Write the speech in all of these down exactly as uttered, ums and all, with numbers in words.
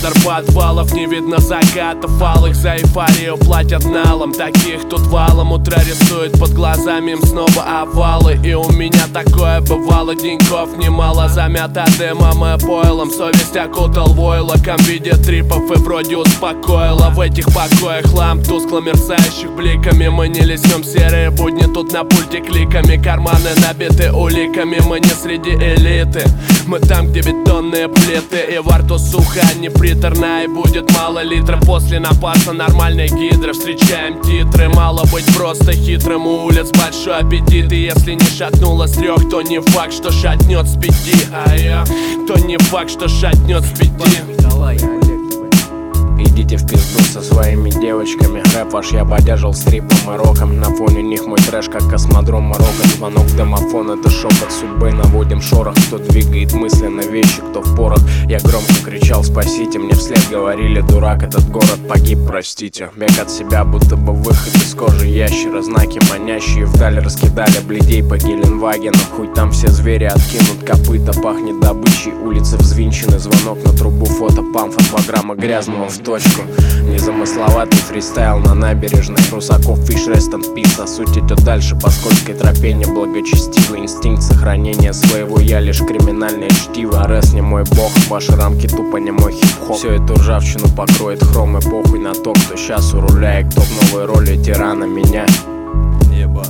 Центр подвалов, не видно закатов алых. За эйфорию платят налом, таких тут валом. Утро рисует под глазами им снова овалы. И у меня такое бывало, деньков немало. Замято дымом и пойлом, совесть окутал войлоком в виде трипов и вроде успокоила. В этих покоях ламп тускло мерцающих бликами. Мы не леснем серые будни, тут на пульте кликами. Карманы набиты уликами, мы не среди элиты. Мы там, где бетонные плиты, и во рту сухо, не приторно, и будет мало литров. После напаса нормальной гидры встречаем титры. Мало быть просто хитрым, у улиц большой аппетит. И если не шатнуло с трех, то не факт, что шатнет с пяти. А я, то не факт, что шатнет с пяти. Идите в пизду со своими девочками. Рэп ваш я бодяжил стрипом и роком. На фоне них мой трэш, как космодром Марокко. Звонок в домофон, это шепот судьбы. Наводим шорох, кто двигает мысленно вещи, кто в порох. Я громко кричал: спасите, мне вслед говорили: дурак, этот город погиб, простите. Бег от себя, будто бы выход из кожи ящера. Знаки манящие вдаль раскидали бледей по Геленвагену. Хуй там все звери откинут копыта, пахнет добычей, улицы взвинчены. Звонок на трубу, фото памфа, два грамма грязного в точку. Незамысловатый фристайл на набережной. Русаков, фиш, rest in peace. А суть идет дальше по скользкой тропе. Неблагочестивый инстинкт сохранения своего я, лишь криминальное чтиво. Арес не мой бог, ваши рамки тупо не мой хип-хоп. Все эту ржавчину покроет хром, и похуй на то, кто сейчас у руля, и кто в новой роли тирана меня. Небо.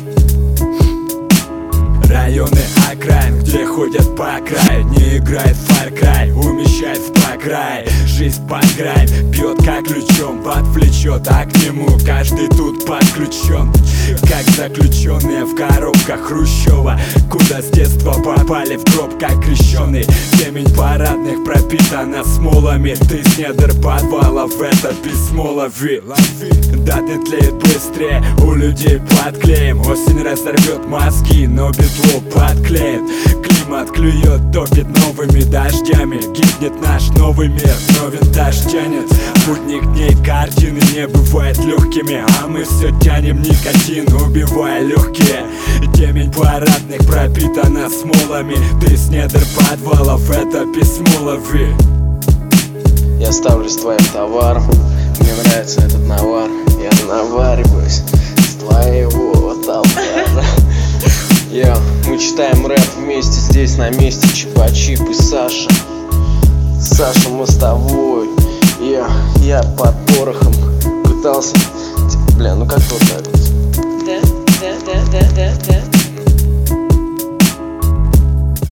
Районы окраин, где ходят по краю. Не играет Far Cry, умещает в покрай. Жизнь под грань, бьет как ключом, подвлечет, а к нему каждый тут подключен. Как заключенные в коробках Хрущева, куда с детства попали в гроб, как крещеный. Темень парадных пропитана смолами. Ты с недр подвалов, это письмо лови. Даты тлеют быстрее, у людей подклеим. Осень разорвет мозги, но бетло подклеит. Климат клюет, топит новыми дождями. Гибнет наш новый мир, но винтаж тянет. Будних дней картины не бывают легкими, а мы все тянем никотин, убивая легкие. Темень парадных пропитана смолами. Ты с недр подвалов, это письмо лови. Я ставлю с твоим товаром, мне нравится этот навар. Я навариваюсь с твоего товара. Я, мы читаем рэп вместе, здесь на месте Чипа-Чип и Саша. Саша мостовой. Я, я под порохом пытался. Бля, ну как вот так вот.